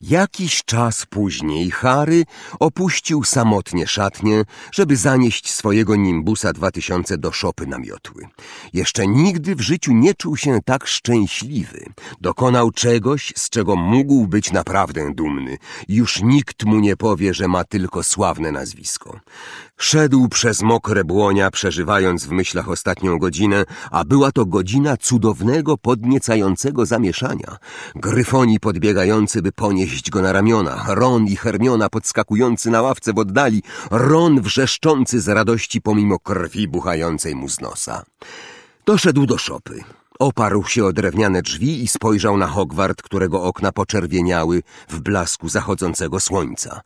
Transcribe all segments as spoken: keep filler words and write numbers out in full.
Jakiś czas później Harry opuścił samotnie szatnię, żeby zanieść swojego Nimbusa dwa tysiące do szopy na miotły. Jeszcze nigdy w życiu nie czuł się tak szczęśliwy. Dokonał czegoś, z czego mógł być naprawdę dumny. Już nikt mu nie powie, że ma tylko sławne nazwisko. Szedł przez mokre błonia, przeżywając w myślach ostatnią godzinę, a była to godzina cudownego, podniecającego zamieszania. Gryfoni podbiegający, by ponieść go na ramiona, Ron i Hermiona podskakujący na ławce w oddali, Ron wrzeszczący z radości pomimo krwi buchającej mu z nosa. Doszedł do szopy. Oparł się o drewniane drzwi i spojrzał na Hogwart, którego okna poczerwieniały w blasku zachodzącego słońca.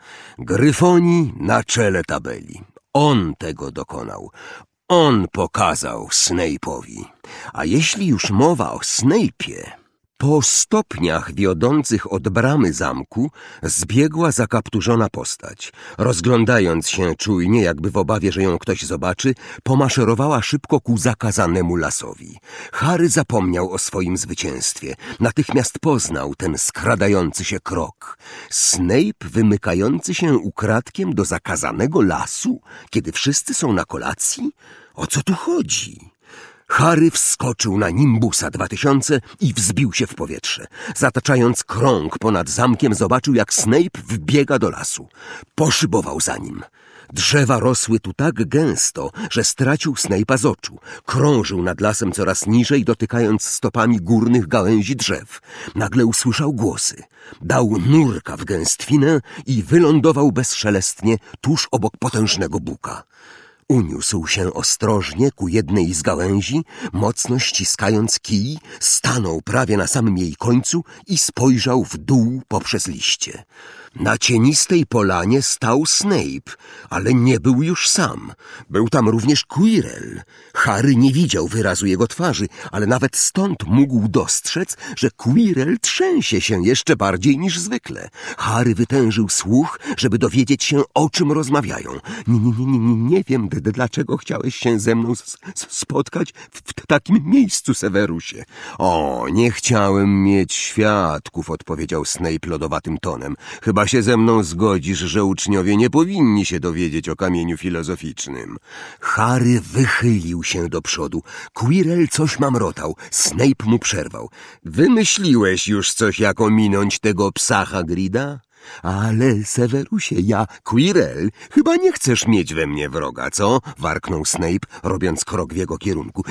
Gryfoni na czele tabeli. On tego dokonał. On pokazał Snape'owi. A jeśli już mowa o Snape'ie, po stopniach wiodących od bramy zamku zbiegła zakapturzona postać. Rozglądając się czujnie, jakby w obawie, że ją ktoś zobaczy, pomaszerowała szybko ku zakazanemu lasowi. Harry zapomniał o swoim zwycięstwie. Natychmiast poznał ten skradający się krok. Snape wymykający się ukradkiem do zakazanego lasu, kiedy wszyscy są na kolacji? O co tu chodzi? Harry wskoczył na Nimbusa dwa tysiące i wzbił się w powietrze. Zataczając krąg ponad zamkiem, zobaczył, jak Snape wbiega do lasu. Poszybował za nim. Drzewa rosły tu tak gęsto, że stracił Snape'a z oczu. Krążył nad lasem coraz niżej, dotykając stopami górnych gałęzi drzew. Nagle usłyszał głosy. Dał nurka w gęstwinę i wylądował bezszelestnie tuż obok potężnego buka. Uniósł się ostrożnie ku jednej z gałęzi, mocno ściskając kij, stanął prawie na samym jej końcu i spojrzał w dół poprzez liście. Na cienistej polanie stał Snape, ale nie był już sam. Był tam również Quirrell. Harry nie widział wyrazu jego twarzy, ale nawet stąd mógł dostrzec, że Quirrell trzęsie się jeszcze bardziej niż zwykle. Harry wytężył słuch, żeby dowiedzieć się, o czym rozmawiają. Nie, nie, nie, nie, nie wiem, d- dlaczego chciałeś się ze mną s- spotkać w, w takim miejscu, Severusie. O, nie chciałem mieć świadków, odpowiedział Snape lodowatym tonem. Chyba się ze mną zgodzisz, że uczniowie nie powinni się dowiedzieć o kamieniu filozoficznym. Harry wychylił się do przodu. Quirrell coś mamrotał. Snape mu przerwał. Wymyśliłeś już coś, jak ominąć tego psa Hagrida? Ale, Severusie, ja, Quirrell, chyba nie chcesz mieć we mnie wroga, co? Warknął Snape, robiąc krok w jego kierunku.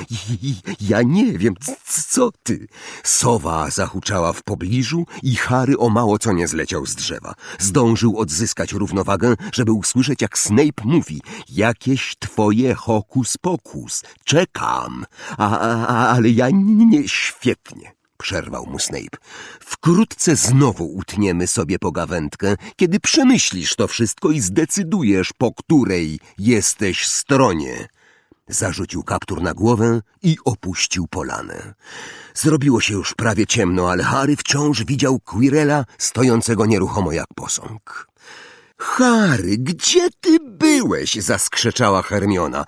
Ja nie wiem, co ty? Sowa zahuczała w pobliżu i Harry o mało co nie zleciał z drzewa. Zdążył odzyskać równowagę, żeby usłyszeć, jak Snape mówi. Jakieś twoje hokus pokus. Czekam. A, a, ale ja nie, nie, świetnie. Przerwał mu Snape. Wkrótce znowu utniemy sobie pogawędkę, kiedy przemyślisz to wszystko i zdecydujesz, po której jesteś stronie. Zarzucił kaptur na głowę i opuścił polanę. Zrobiło się już prawie ciemno, ale Harry wciąż widział Quirrella stojącego nieruchomo jak posąg. Harry, gdzie ty byłeś? Zaskrzeczała Hermiona.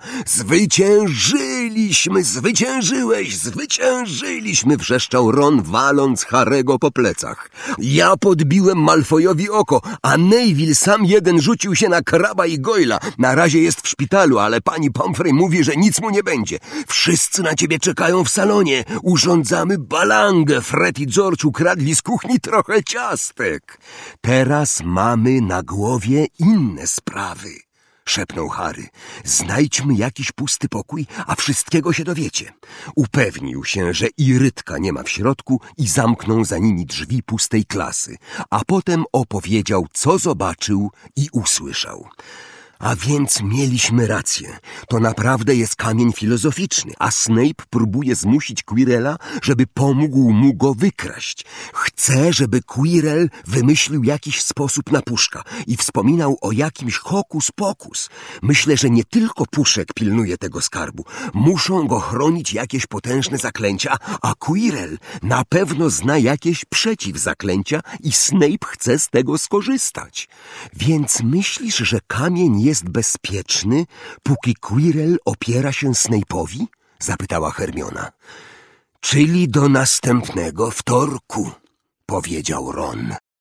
Zwyciężyliśmy, zwyciężyłeś, zwyciężyliśmy, wrzeszczał Ron, waląc Harry'ego po plecach. Ja podbiłem Malfoyowi oko, a Neville sam jeden rzucił się na Kraba i Goyla. Na razie jest w szpitalu, ale pani Pomfrey mówi, że nic mu nie będzie. Wszyscy na ciebie czekają w salonie. Urządzamy balangę. Fred i George ukradli z kuchni trochę ciastek. Teraz mamy na głowie inne sprawy, szepnął Harry. Znajdźmy jakiś pusty pokój, a wszystkiego się dowiecie. Upewnił się, że Irytka nie ma w środku i zamknął za nimi drzwi pustej klasy, a potem opowiedział, co zobaczył i usłyszał. A więc mieliśmy rację. To naprawdę jest kamień filozoficzny, a Snape próbuje zmusić Quirrella, żeby pomógł mu go wykraść. Chce, żeby Quirrell wymyślił jakiś sposób na Puszka i wspominał o jakimś hokus pokus. Myślę, że nie tylko Puszek pilnuje tego skarbu. Muszą go chronić jakieś potężne zaklęcia, a Quirrell na pewno zna jakieś przeciwzaklęcia i Snape chce z tego skorzystać. Więc myślisz, że kamień jest jest bezpieczny, póki Quirrell opiera się Snape'owi? Zapytała Hermiona. Czyli do następnego wtorku, powiedział Ron.